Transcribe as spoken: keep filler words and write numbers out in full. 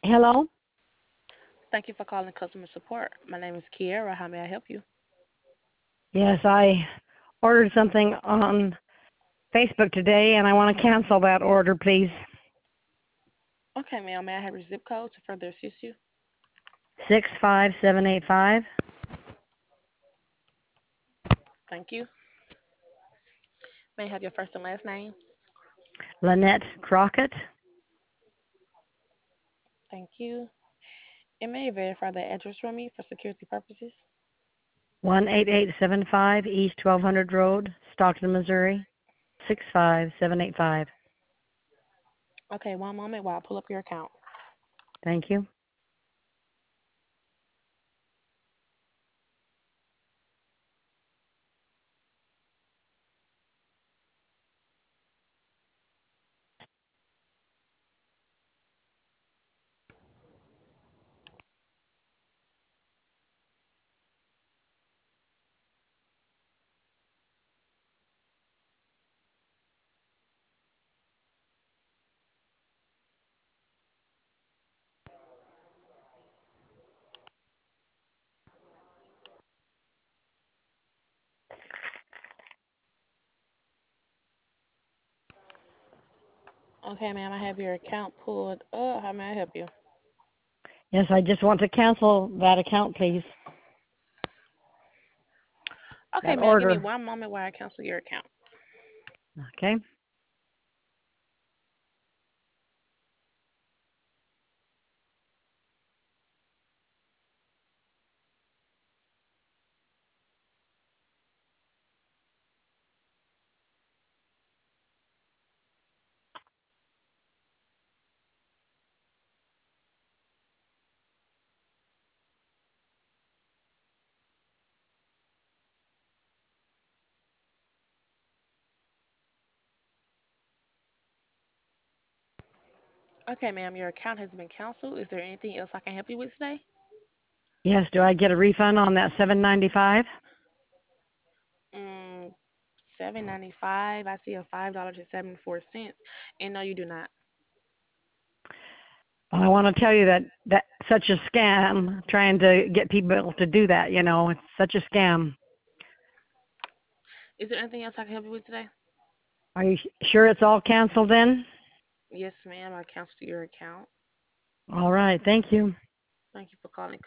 Hello? Thank you for calling customer support. My name is Kiera. How may I help you? Yes, I ordered something on Facebook today and I want to cancel that order, please. Okay, ma'am. May I have your zip code to further assist you? six five seven eight five. Thank you. May I have your first and last name? Lynette Crockett. Thank you. And may you verify the address for me for security purposes? one eight eight seven five East twelve hundred Road, Stockton, Missouri. six five seven eight five. Okay, one moment while I pull up your account. Thank you. Okay, ma'am. I have your account pulled up. How may I help you? Yes, I just want to cancel that account, please. Okay, That ma'am. Give me order. one moment while I cancel your account. Okay. Okay, ma'am. Your account has been canceled. Is there anything else I can help you with today? Yes, do I get a refund on that seven ninety-five? Mm, seven ninety five. I see a five dollars and seventy four cents. And no, you do not. I want to tell you that that's such a scam trying to get people to do that, you know. It's such a scam. Is there anything else I can help you with today? Are you sure it's all canceled then? Yes, ma'am. I canceled your account. All right. Thank you. Thank you for calling